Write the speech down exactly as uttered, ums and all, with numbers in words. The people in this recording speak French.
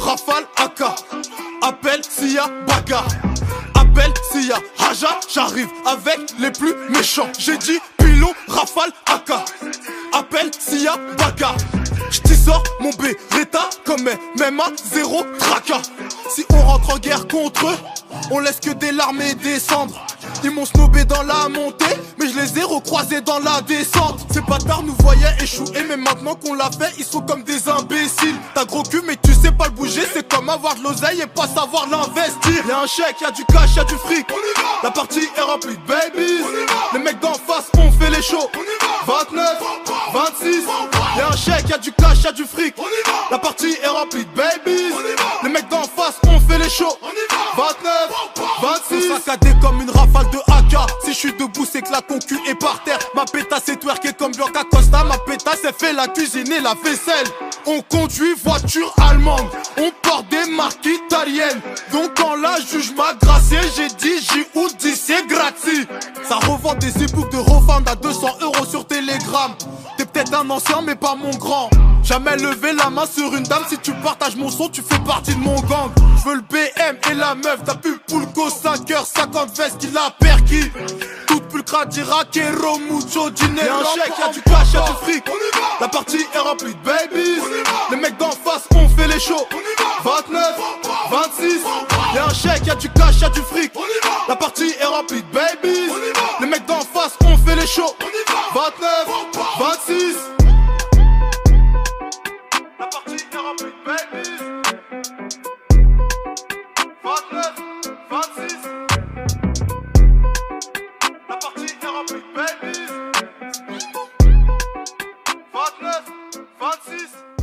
rafale, A K. Appelle s'il y a bagarre. Appelle s'il y a Haja, j'arrive avec les plus méchants. J'ai dit pilon, rafale, A K. Appelle s'il y a bagarre. J't'y sors mon Beretta comme même à zéro tracas. Si on rentre en guerre contre eux, on laisse que des larmes et des cendres. Ils m'ont snobé dans la montée, mais je les ai recroisés dans la descente. Ces bâtards nous voyaient échouer, mais maintenant qu'on l'a fait, ils sont comme des imbéciles. T'as gros cul mais tu sais pas le bouger, c'est comme avoir de l'oseille et pas savoir l'investir. Y'a un chèque, y'a du cash, y'a du fric. La partie est remplie de babies. Les mecs d'en face ont fait les shows. vingt-neuf, vingt-six. Y'a un chèque, y'a du cash, y'a du fric. La partie est remplie de babies. Les mecs d'en face ont fait les shows. vingt-neuf, vingt-six. Saccadé comme une rafale de A K. Si je suis debout c'est que la concu est par terre. Ma pétasse est twerkée comme Bianca Costa. Ma pétasse elle fait la cuisine et la vaisselle. On conduit voiture allemande. On porte des marques italiennes. Donc quand la juge m'a gracié, j'ai dit J ou dix c'est gratis. Ça revend des e-books de Rofand à deux cents euros sur Telegram. T'es peut-être un ancien mais pas mon grand. Jamais levé la main sur une dame. Si tu partages mon son tu fais partie de mon gang. Je veux le B M et la meuf. T'as pu Poulco cinq heures cinquante veste qui l'a perquis. Toute pulcra d'Iraquero, mucho dinero. Y'a un chèque, y'a du cash, y'a du fric. La partie est remplie de babies. Les mecs d'en face ont fait les shows. vingt-neuf, vingt-six. Y'a un chèque, y'a du cash, y'a du fric. La partie est remplie de babies. Les mecs d'en face ont fait les shows. vingt-neuf, vingt-six. La partie est remplie de babies. vingt-neuf, vingt-six. La partie est remplie de babies. vingt-neuf, vingt-six.